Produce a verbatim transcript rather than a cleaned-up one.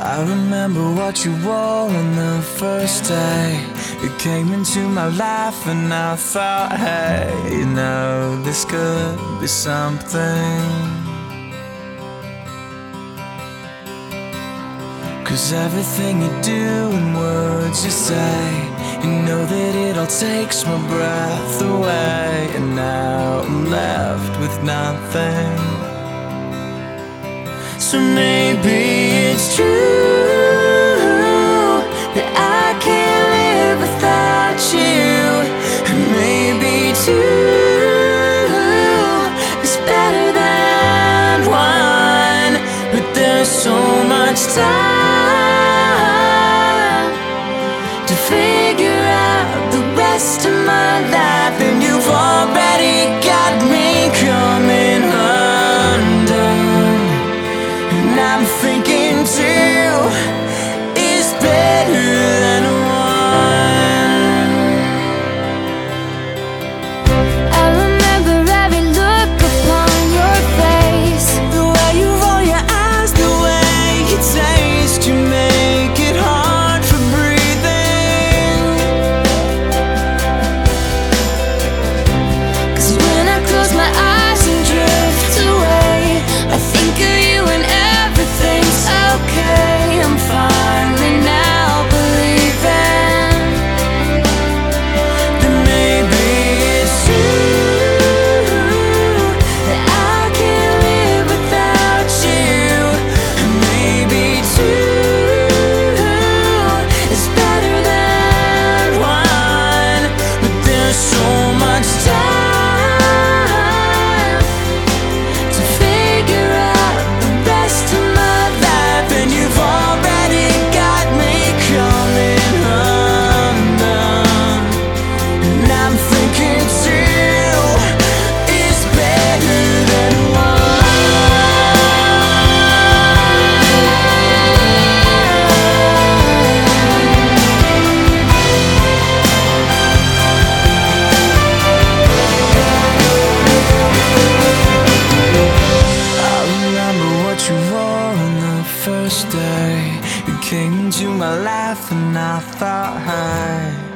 I remember what you wore on the first day. You came into my life and I thought, hey, you know, this could be something. 'Cause everything you do and words you say, you know that it all takes my breath away. And now I'm left with nothing. So maybe it's true that I can't live without you. And maybe two is better than one. But there's so much time to figure out the rest of my life, and you've already got me coming undone. And I'm thinking two is better than one. I remember every look upon your face, The way you roll your eyes, the way you taste, you make it hard for breathing. 'cause when I close my eyes and drift away, I think of you and everything's okay. I'm finally now believing Then maybe it's true that I can't live without you. and maybe two It's better than one. But there's so much time to figure out the rest of my life, and you've already got me coming undone. And I'm thinking two is better than I remember what you wore on the first day. You came into my life and I thought, hey,